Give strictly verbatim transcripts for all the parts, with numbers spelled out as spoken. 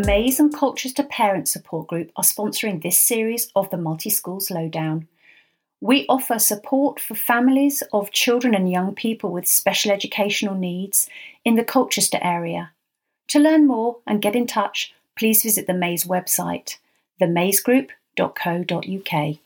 Maze and Colchester Parent Support Group are sponsoring this series of the Multi-Schools Lowdown. We offer support for families of children and young people with special educational needs in the Colchester area. To learn more and get in touch, please visit the Maze website, the maze group dot co dot uk.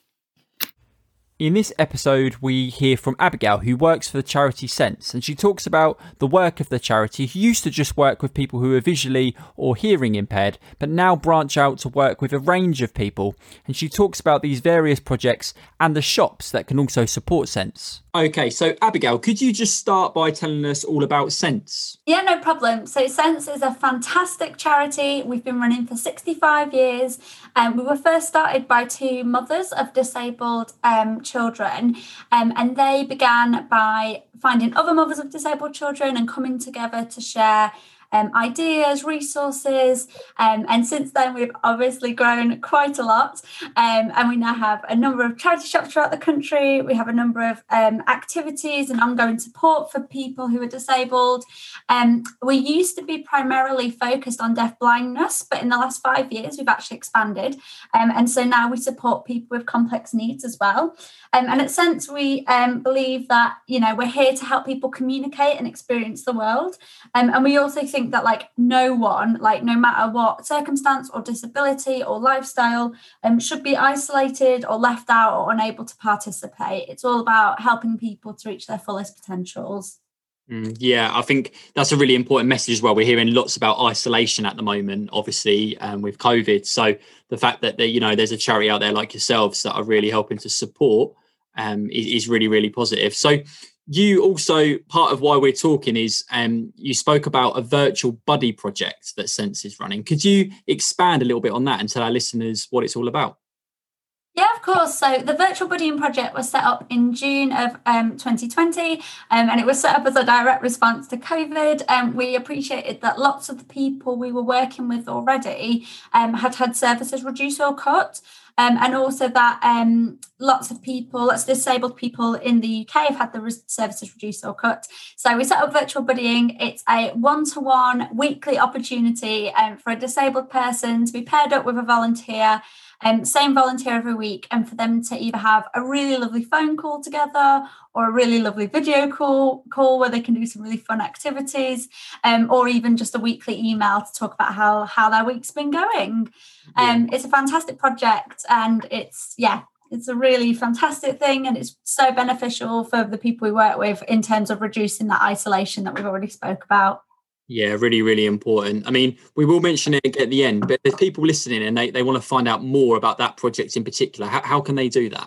In this episode, we hear from Abigail, who works for the charity Sense, and she talks about the work of the charity, who used to just work with people who are visually or hearing impaired, but now branch out to work with a range of people. And she talks about these various projects and the shops that can also support Sense. Okay, so Abigail, could you just start by telling us all about Sense? Yeah, no problem. So Sense is a fantastic charity. We've been running for sixty-five years. Um, we were first started by two mothers of disabled um, children, um, and they began by finding other mothers of disabled children and coming together to share Um, ideas, resources, um, and since then we've obviously grown quite a lot, um, and we now have a number of charity shops throughout the country. We have a number of um, activities and ongoing support for people who are disabled. Um, we used to be primarily focused on deaf blindness, but in the last five years we've actually expanded, um, and so now we support people with complex needs as well. Um, and at Sense, we um, believe that, you know, we're here to help people communicate and experience the world. Um, and we also think that, like, no one, like, no matter what circumstance or disability or lifestyle, um, should be isolated or left out or unable to participate. It's all about helping people to reach their fullest potentials. Mm, yeah, I think that's a really important message as well. We're hearing lots about isolation at the moment, obviously, um, with COVID. So the fact that, you know, there's a charity out there like yourselves that are really helping to support um, is, is really, really positive. So you also, part of why we're talking is um, you spoke about a virtual buddy project that Sense is running. Could you expand a little bit on that and tell our listeners what it's all about? Yeah, of course. So the Virtual Buddying Project was set up in June of um, twenty twenty, um, and it was set up as a direct response to COVID. Um, we appreciated that lots of the people we were working with already um, had had services reduced or cut. Um, and also that um, lots of people, lots of disabled people in the U K have had the res- services reduced or cut. So we set up Virtual Buddying. It's a one-to-one weekly opportunity um, for a disabled person to be paired up with a volunteer, um, same volunteer every week, and for them to either have a really lovely phone call together or a really lovely video call, call where they can do some really fun activities, um, or even just a weekly email to talk about how, how their week's been going. Um, yeah. It's a fantastic project, and it's, yeah, it's a really fantastic thing, and it's so beneficial for the people we work with in terms of reducing that isolation that we've already spoke about. Yeah, really, really important. I mean, we will mention it at the end, but there's people listening and they, they want to find out more about that project in particular. How, how can they do that?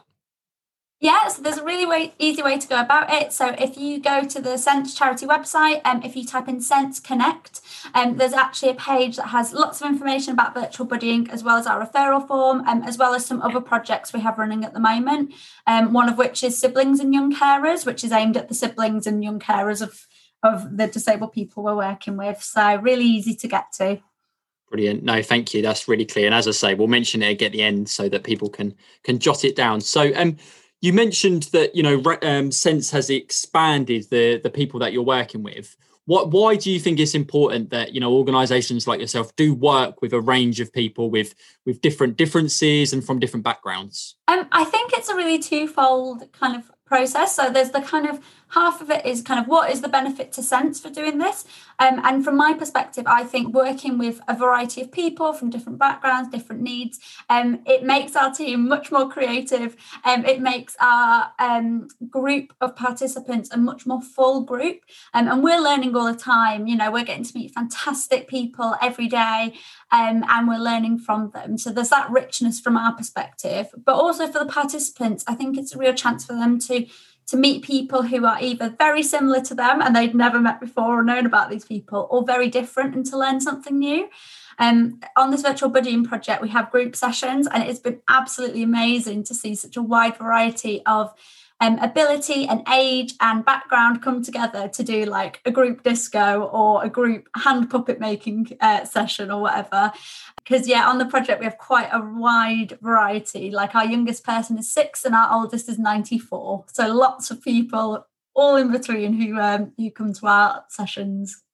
Yeah, so there's a really way, easy way to go about it. So if you go to the Sense charity website, um, if you type in Sense Connect, um, there's actually a page that has lots of information about virtual buddying, as well as our referral form, um, as well as some other projects we have running at the moment, um, one of which is Siblings and Young Carers, which is aimed at the siblings and young carers of, of the disabled people we're working with. So really easy to get to. Brilliant. No, thank you. That's really clear. And as I say, we'll mention it at the end so that people can can jot it down. So um. You mentioned that, you know, um, Sense has expanded the, the people that you're working with. What, why do you think it's important that, you know, organisations like yourself do work with a range of people with, with different differences and from different backgrounds? Um, I think it's a really twofold kind of process. So there's the kind of half of it is kind of what is the benefit to Sense for doing this? Um, and from my perspective, I think working with a variety of people from different backgrounds, different needs, um, it makes our team much more creative. Um, it makes our um, group of participants a much more full group. Um, and we're learning all the time. You know, we're getting to meet fantastic people every day, um, and we're learning from them. So there's that richness from our perspective. But also for the participants, I think it's a real chance for them to to meet people who are either very similar to them and they'd never met before or known about these people, or very different, and to learn something new. Um, on this virtual buddying project, we have group sessions, and it's been absolutely amazing to see such a wide variety of um, ability and age and background come together to do like a group disco or a group hand puppet making uh, session or whatever. Because, yeah, on the project, we have quite a wide variety. Like our youngest person is six and our oldest is ninety-four. So lots of people all in between who um, who come to our sessions.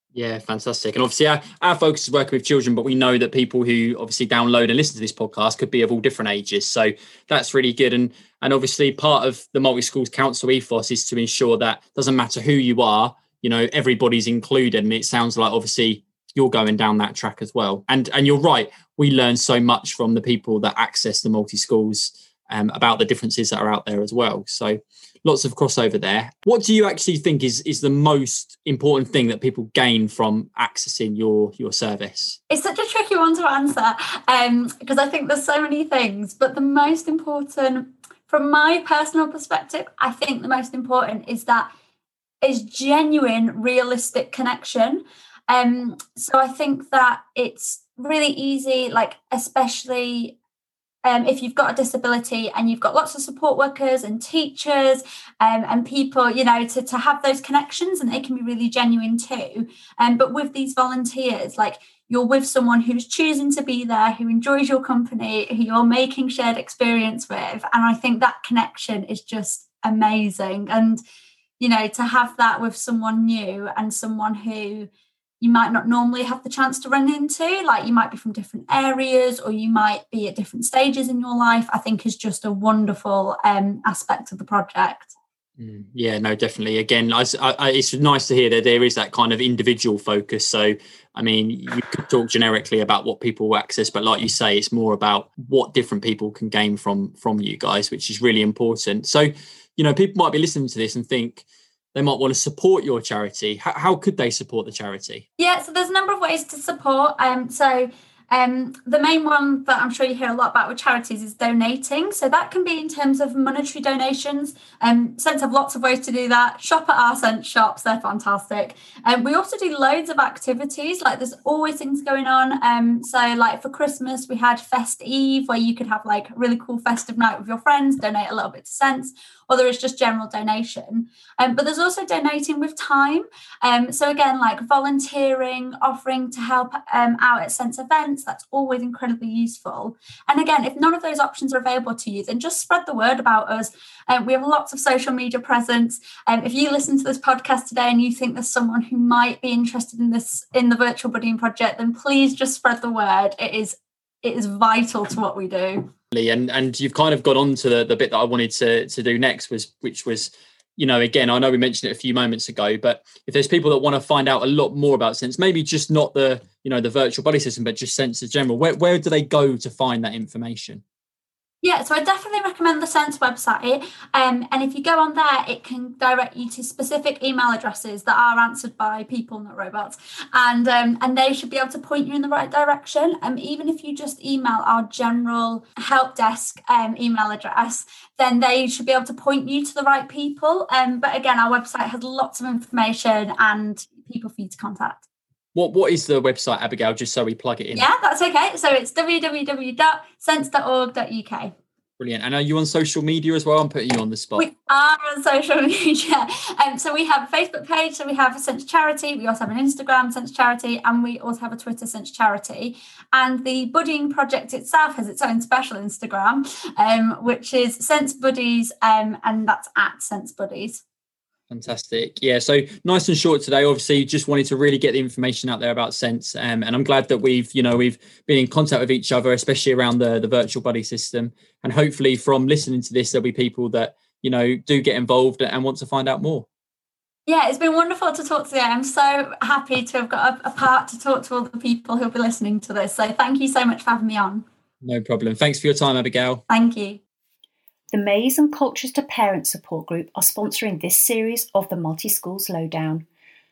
Yeah, fantastic. And obviously our, our focus is working with children, but we know that people who obviously download and listen to this podcast could be of all different ages. So that's really good. And and obviously part of the Multi-Schools Council ethos is to ensure that doesn't matter who you are, you know, everybody's included. And it sounds like obviously you're going down that track as well. And and you're right, we learn so much from the people that access the multi-schools um, about the differences that are out there as well. So lots of crossover there. What do you actually think is is the most important thing that people gain from accessing your your service? It's such a tricky one to answer um, because I think there's so many things, but the most important, from my personal perspective, I think the most important is that is genuine, realistic connection. Um, so I think that it's really easy, like especially Um, if you've got a disability and you've got lots of support workers and teachers um, and people, you know, to, to have those connections, and they can be really genuine too. Um, but with these volunteers, like you're with someone who's choosing to be there, who enjoys your company, who you're making shared experience with. And I think that connection is just amazing. And, you know, to have that with someone new and someone who you might not normally have the chance to run into, like you might be from different areas or you might be at different stages in your life, I think is just a wonderful um, aspect of the project. Mm, yeah, no, definitely. Again, I, I, it's nice to hear that there is that kind of individual focus. So, I mean, you could talk generically about what people access, but like you say, it's more about what different people can gain from, from you guys, which is really important. So, you know, people might be listening to this and think, they might want to support your charity. How, how could they support the charity? Yeah, so there's a number of ways to support. Um, so um, the main one that I'm sure you hear a lot about with charities is donating. So that can be in terms of monetary donations. Um, Sense have lots of ways to do that. Shop at our Sense shops, they're fantastic. And um, we also do loads of activities, like there's always things going on. Um, so like for Christmas, we had Fest Eve, where you could have like a really cool festive night with your friends, donate a little bit to Sense. Or there is just general donation. Um, but there's also donating with time. Um, so again, like volunteering, offering to help um, out at Sense events, that's always incredibly useful. And again, if none of those options are available to you, then just spread the word about us. Um, we have lots of social media presence. Um, if you listen to this podcast today and you think there's someone who might be interested in this, in the Virtual Buddying Project, then please just spread the word. It is, it is vital to what we do. And and you've kind of got on to the, the bit that I wanted to, to do next, was which was, you know, again, I know we mentioned it a few moments ago, but if there's people that want to find out a lot more about Sense, maybe just not the, you know, the virtual buddy system, but just Sense in general, where, where do they go to find that information? Yeah, so I definitely recommend the Sense website. Um, and if you go on there, it can direct you to specific email addresses that are answered by people, not robots. And um, and they should be able to point you in the right direction. Um, even if you just email our general help desk um, email address, then they should be able to point you to the right people. Um, but again, our website has lots of information and people for you to contact. What What is the website, Abigail, just so we plug it in? Yeah, that's okay. So it's w w w dot sense dot org dot u k. Brilliant. And are you on social media as well? I'm putting you on the spot. We are on social media. Um, so we have a Facebook page. So we have a Sense Charity. We also have an Instagram, Sense Charity. And we also have a Twitter, Sense Charity. And the Buddying Project itself has its own special Instagram, um, which is Sense Buddies. Um, and that's at Sense Buddies. Fantastic. Yeah, so nice and short today. Obviously, just wanted to really get the information out there about Sense. Um, and I'm glad that we've, you know, we've been in contact with each other, especially around the, the virtual buddy system. And hopefully from listening to this, there'll be people that, you know, do get involved and want to find out more. Yeah, it's been wonderful to talk to you. I'm so happy to have got a, a part to talk to all the people who'll be listening to this. So thank you so much for having me on. No problem. Thanks for your time, Abigail. Thank you. The Maize and Colchester Parent Support Group are sponsoring this series of the Multi-Schools Lowdown.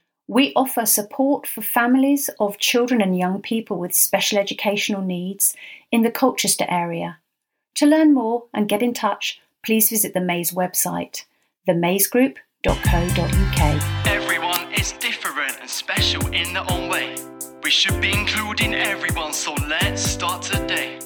We offer support for families of children and young people with special educational needs in the Colchester area. To learn more and get in touch, please visit the Maize website, the maize group dot co dot u k. Everyone is different and special in their own way. We should be including everyone, so let's start today.